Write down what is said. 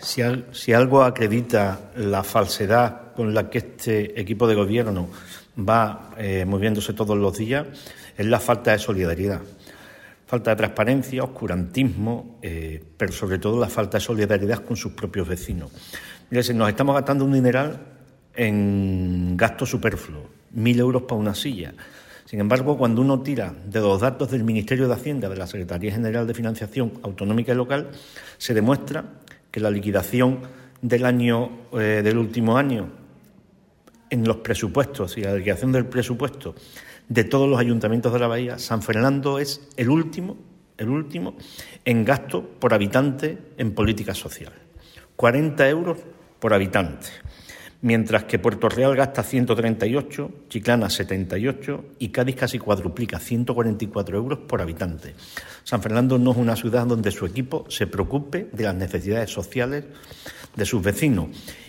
Si algo acredita la falsedad con la que este equipo de gobierno va moviéndose todos los días, es la falta de solidaridad. Falta de transparencia, oscurantismo, pero sobre todo la falta de solidaridad con sus propios vecinos. Mire, nos estamos gastando un dineral en gastos superfluos, 1.000 euros para una silla. Sin embargo, cuando uno tira de los datos del Ministerio de Hacienda, de la Secretaría General de Financiación Autonómica y Local, se demuestra que la liquidación del último año en los presupuestos y la liquidación del presupuesto de todos los ayuntamientos de la Bahía, San Fernando es el último en gasto por habitante en política social. 40 euros por habitante, mientras que Puerto Real gasta 138, Chiclana 78 y Cádiz casi cuadruplica, 144 euros por habitante. San Fernando no es una ciudad donde su equipo se preocupe de las necesidades sociales de sus vecinos.